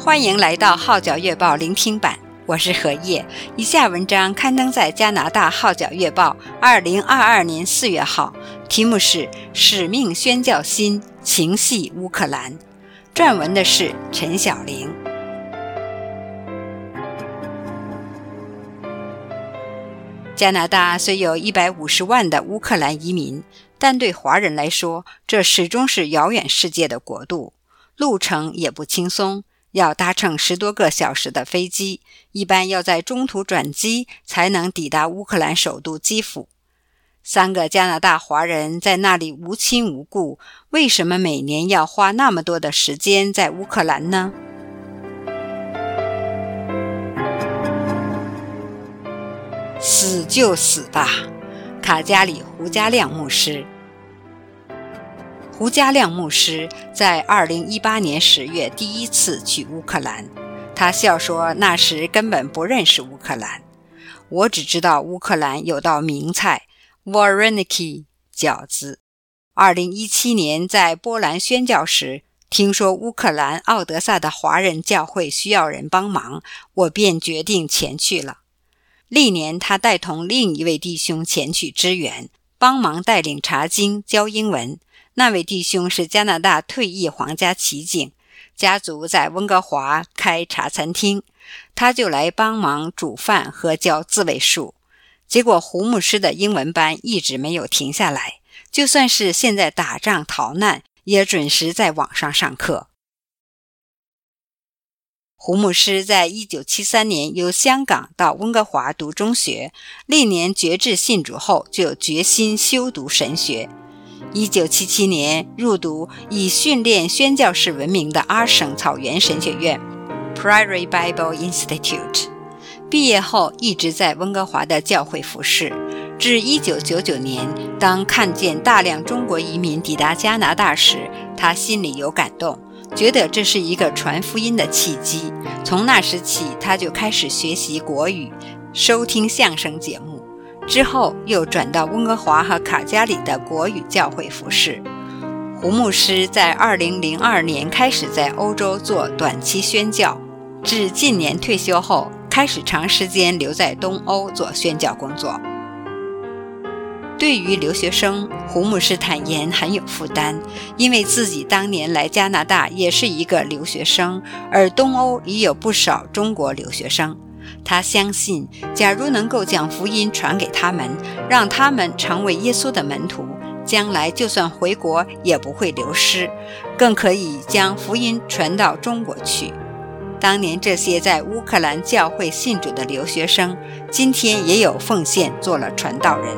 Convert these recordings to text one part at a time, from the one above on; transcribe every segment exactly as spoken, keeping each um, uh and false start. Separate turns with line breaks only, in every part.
欢迎来到号角月报聆听版，我是何叶。以下文章刊登在加拿大号角月报二零二二年四月号，题目是使命宣教心，情系乌克兰。撰文的是陈晓玲。加拿大虽有一百五十万的乌克兰移民，但对华人来说，这始终是遥远世界的国度，路程也不轻松，要搭乘十多个小时的飞机，一般要在中途转机才能抵达乌克兰首都基辅。三个加拿大华人在那里无亲无故，为什么每年要花那么多的时间在乌克兰呢？死就死吧，卡加里胡家亮牧师。胡家亮牧师在二零一八年十月第一次去乌克兰，他笑说那时根本不认识乌克兰。我只知道乌克兰有道名菜 Vareniki 饺子。二零一七年在波兰宣教时，听说乌克兰奥德萨的华人教会需要人帮忙，我便决定前去了。历年他带同另一位弟兄前去支援，帮忙带领查经教英文。那位弟兄是加拿大退役皇家骑警，家族在温哥华开茶餐厅，他就来帮忙煮饭和教自卫术。结果胡牧师的英文班一直没有停下来，就算是现在打仗逃难，也准时在网上上课。胡牧师在一九七三年由香港到温哥华读中学，历年决志信主后就决心修读神学。一九七七年入读以训练宣教士闻名的阿省草原神学院 Prairie Bible Institute， 毕业后一直在温哥华的教会服侍，至一九九九年当看见大量中国移民抵达加拿大时，他心里有感动，觉得这是一个传福音的契机。从那时起，他就开始学习国语，收听相声节目，之后又转到温哥华和卡加里的国语教会服侍。胡牧师在二零零二年开始在欧洲做短期宣教，至近年退休后开始长时间留在东欧做宣教工作。对于留学生，胡牧师坦言很有负担，因为自己当年来加拿大也是一个留学生，而东欧也有不少中国留学生。他相信，假如能够将福音传给他们，让他们成为耶稣的门徒，将来就算回国也不会流失，更可以将福音传到中国去。当年这些在乌克兰教会信主的留学生，今天也有奉献做了传道人。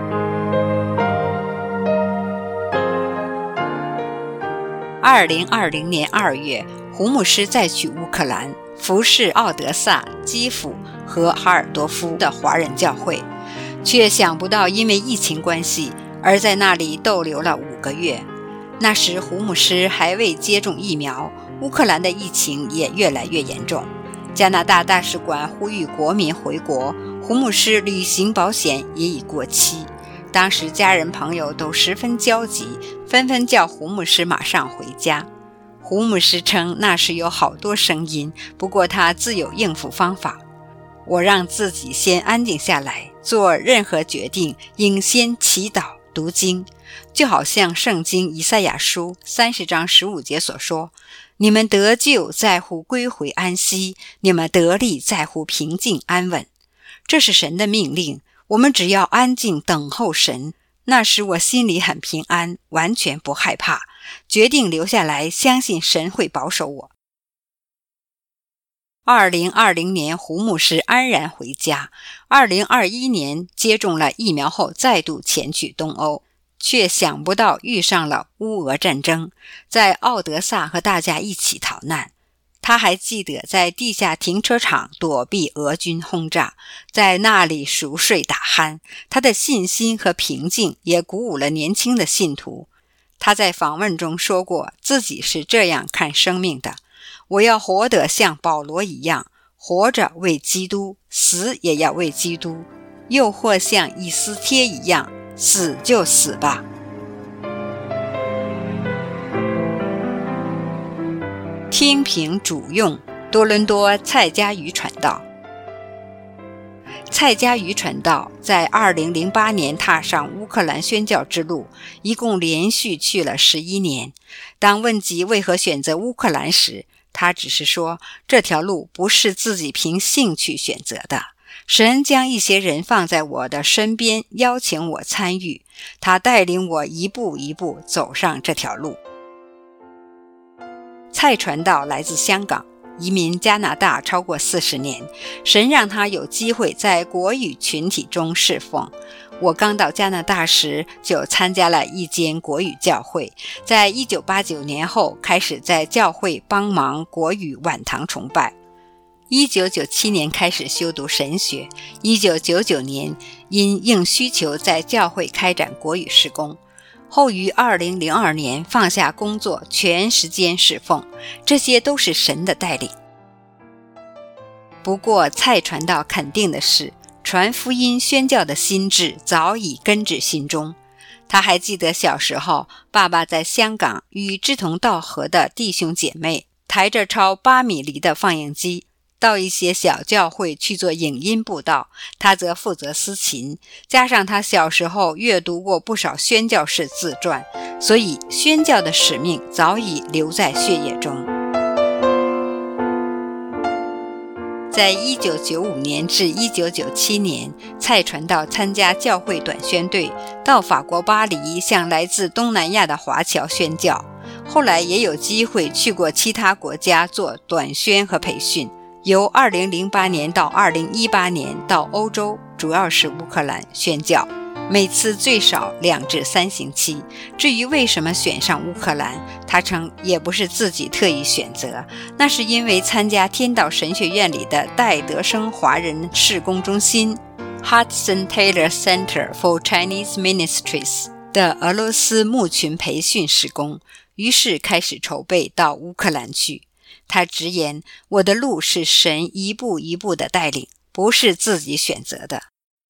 二零二零年二月，胡牧师再去乌克兰，服侍奥德萨、基辅和哈尔多夫的华人教会，却想不到因为疫情关系，而在那里逗留了五个月。那时胡牧师还未接种疫苗，乌克兰的疫情也越来越严重。加拿大大使馆呼吁国民回国，胡牧师旅行保险也已过期。当时家人朋友都十分焦急，纷纷叫胡牧师马上回家。胡牧师称那时有好多声音，不过他自有应付方法。我让自己先安静下来，做任何决定应先祈祷读经，就好像圣经以赛亚书三十章十五节所说，你们得救在乎归回安息，你们得力在乎平静安稳。这是神的命令，我们只要安静等候神。那时我心里很平安，完全不害怕，决定留下来，相信神会保守我。二零二零年胡牧师安然回家，二零二一年接种了疫苗后再度前去东欧，却想不到遇上了乌俄战争，在奥德萨和大家一起逃难。他还记得在地下停车场躲避俄军轰炸，在那里熟睡打鼾。他的信心和平静也鼓舞了年轻的信徒。他在访问中说过，自己是这样看生命的：我要活得像保罗一样，活着为基督，死也要为基督，又或像以斯帖一样，死就死吧。听凭主用， 多伦多蔡家渔传道。蔡家渔传道在二零零八年踏上乌克兰宣教之路，一共连续去了十一年。当问及为何选择乌克兰时，他只是说这条路不是自己凭兴趣选择的，神将一些人放在我的身边，邀请我参与，他带领我一步一步走上这条路。蔡传道来自香港，移民加拿大超过四十年，神让他有机会在国语群体中侍奉。我刚到加拿大时就参加了一间国语教会，在一九八九年后开始在教会帮忙国语晚堂崇拜。一九九七年开始修读神学，一九九九年因应需求在教会开展国语事工，后于二零零二年放下工作全时间侍奉，这些都是神的带领。不过蔡传道肯定的是，传福音宣教的心志早已根植心中。他还记得小时候，爸爸在香港与志同道合的弟兄姐妹抬着超八米离的放映机到一些小教会去做影音布道，他则负责司琴，加上他小时候阅读过不少宣教士自传，所以宣教的使命早已留在血液中。在一九九五年至一九九七年，蔡传道参加教会短宣队，到法国巴黎向来自东南亚的华侨宣教，后来也有机会去过其他国家做短宣和培训。由二零零八年到二零一八年到欧洲，主要是乌克兰宣教，每次最少两至三星期。至于为什么选上乌克兰，他称也不是自己特意选择，那是因为参加天道神学院里的戴德生华人事工中心 Hudson Taylor Center for Chinese Ministries 的俄罗斯牧群培训事工，于是开始筹备到乌克兰去。他直言，我的路是神一步一步的带领，不是自己选择的。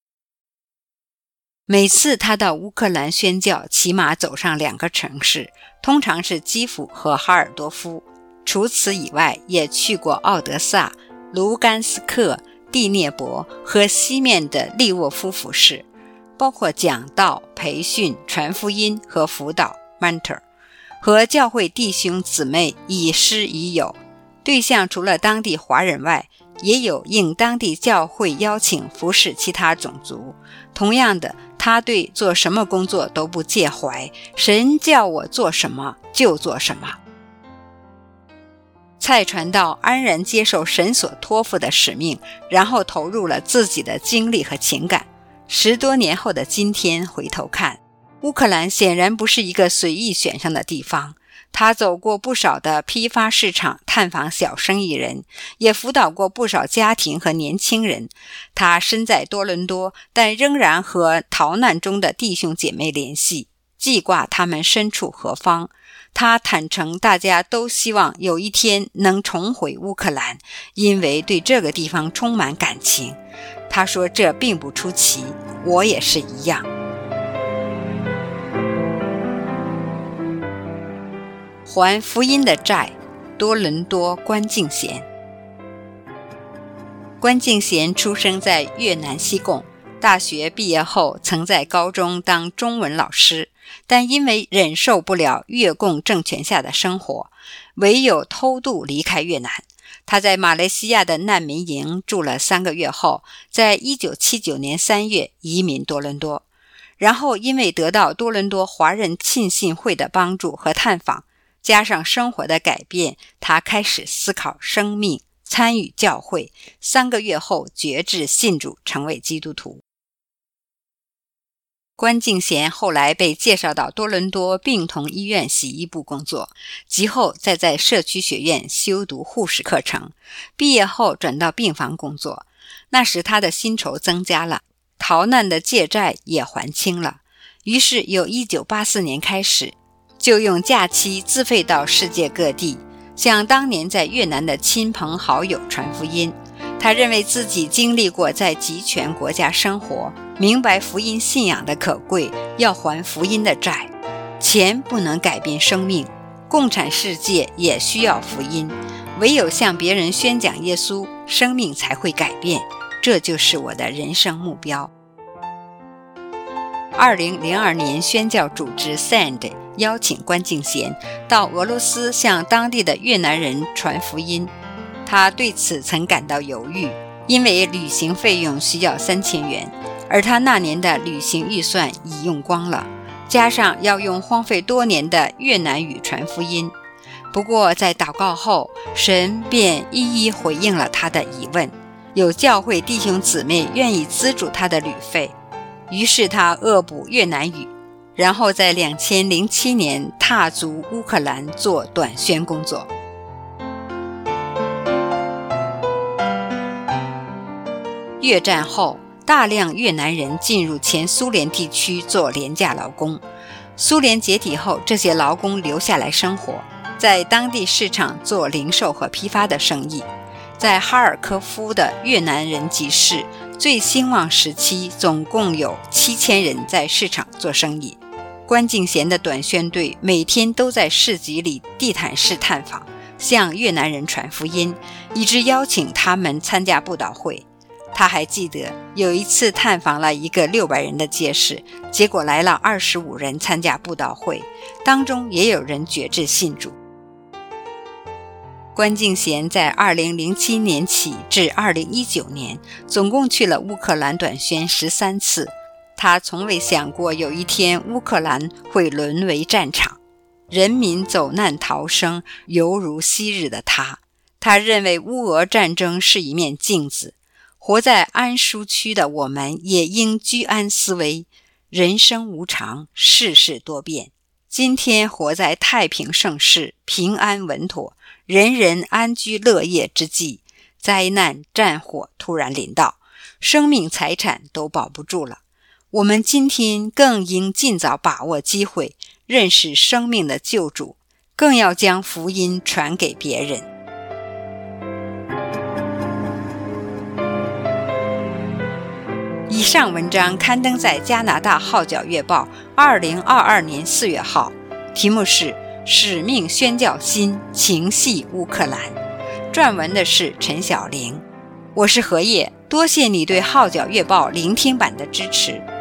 每次他到乌克兰宣教，起码走上两个城市，通常是基辅和哈尔多夫。除此以外，也去过奥德萨、卢甘斯克、第聂伯和西面的利沃夫服饰，包括讲道、培训、传福音和辅导 mentor， 和教会弟兄姊妹以师以友。对象除了当地华人外，也有应当地教会邀请服侍其他种族。同样的，他对做什么工作都不介怀，神叫我做什么就做什么。蔡传道安然接受神所托付的使命，然后投入了自己的精力和情感。十多年后的今天回头看，乌克兰显然不是一个随意选上的地方。他走过不少的批发市场，探访小生意人，也辅导过不少家庭和年轻人。他身在多伦多，但仍然和逃难中的弟兄姐妹联系，记挂他们身处何方。他坦诚大家都希望有一天能重回乌克兰，因为对这个地方充满感情。他说这并不出奇，我也是一样。还福音的债，多伦多关敬贤。关敬贤出生在越南西贡，大学毕业后曾在高中当中文老师，但因为忍受不了越共政权下的生活，唯有偷渡离开越南。他在马来西亚的难民营住了三个月后，在一九七九年三月移民多伦多，然后因为得到多伦多华人浸信会的帮助和探访，加上生活的改变，他开始思考生命，参与教会。三个月后决志信主，成为基督徒。关敬贤后来被介绍到多伦多病童医院洗衣部工作，及后再在社区学院修读护士课程，毕业后转到病房工作。那时他的薪酬增加了，逃难的借债也还清了，于是由一九八四年开始，就用假期自费到世界各地，向当年在越南的亲朋好友传福音。他认为自己经历过在极权国家生活，明白福音信仰的可贵，要还福音的债。钱不能改变生命，共产世界也需要福音。 唯有向别人宣讲耶稣，生命才会改变，这就是我的人生目标。二零零二年，宣教组织 S A N D 邀请关敬贤到俄罗斯向当地的越南人传福音。他对此曾感到犹豫，因为旅行费用需要三千元，而他那年的旅行预算已用光了，加上要用荒废多年的越南语传福音。不过在祷告后，神便一一回应了他的疑问，有教会弟兄姊妹愿意资助他的旅费，于是他恶补越南语，然后在二零零七年踏足乌克兰做短宣工作。越战后，大量越南人进入前苏联地区做廉价劳工，苏联解体后，这些劳工留下来生活，在当地市场做零售和批发的生意。在哈尔科夫的越南人集市最兴旺时期，总共有七千人在市场做生意。关敬贤的短宣队每天都在市集里地毯式探访，向越南人传福音，一直邀请他们参加布道会。他还记得有一次探访了一个六百人的街市，结果来了二十五人参加布道会，当中也有人决志信主。关敬贤在二零零七年起至二零一九年，总共去了乌克兰短宣十三次。他从未想过有一天乌克兰会沦为战场，人民走难逃生，犹如昔日的他。他认为乌俄战争是一面镜子，活在安舒区的我们也应居安思危。人生无常，世事多变。今天活在太平盛世、平安稳妥、人人安居乐业之际，灾难战火突然临到，生命财产都保不住了。我们今天更应尽早把握机会，认识生命的救主，更要将福音传给别人。以上文章刊登在加拿大号角月报二零二二年四月号，题目是使命宣教心，情系乌克兰。撰文的是陈晓玲。我是何叶，多谢你对号角月报聆听版的支持。